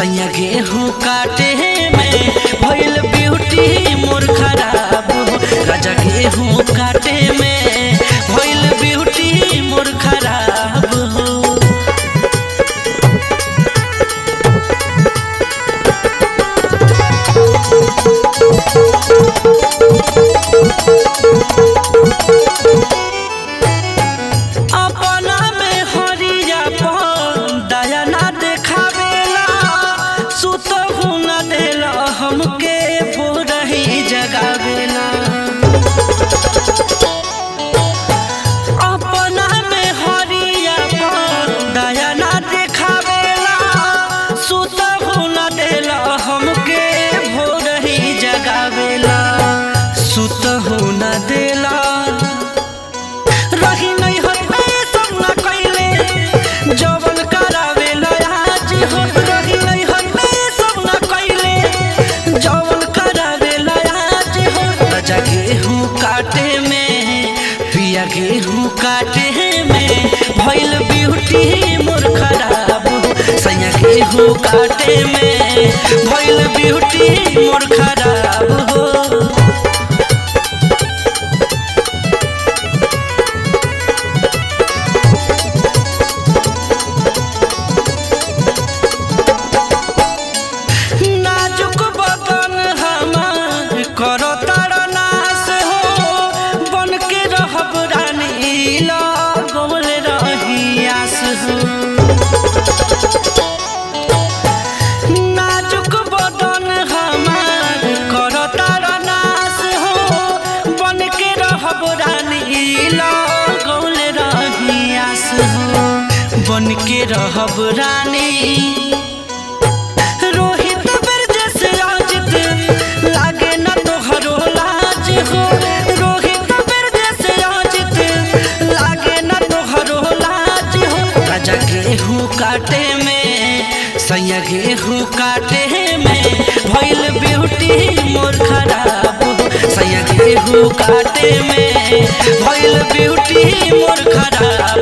सैया गेहूं काटे में भइल ब्यूटी मोर खराब हो। राजा गेहूं काटे में भइल ब्यूटी मोर खराब हो। अपना में हरिया पन दया ना देखावेला, सुतहु ना देला हमके भोरही जगावेला। अपना में हरिया पन दया ना देखावेला, सुतहु ना देला हमके भोरही जगावेला। सुतहु ना देला रही नहीं हर सब ना कैले जवन करावेला आज हो। रही नहीं हर सब ना कैले जवन करावेला आज हो। राजा गेहूं काटे में पिया गेहूं काटे में भइल ब्यूटी मोर खराब हो। सैया गेहूं काटे में भइल ब्यूटी मोर खराब हो। नाजुक बदन हमार करो तारा नाश हो, बन के रहब रानी लगल रही आस हो। नाजुक बदन हमार करो तारा नाश हो, बन के रहब रानी लगल रही आस हो। बन के रहब रानी रोहित बिरजस आजित लागे न तोहरो लाज हो। रोहित बिरजस आजित लागे न तोहरो लाज हो। राजा गेहूं काटे में सैया गेहूं काटे में भइल ब्यूटी मोर खराब हो। सैया गेहूं काटे में भइल ब्यूटी मोर खराब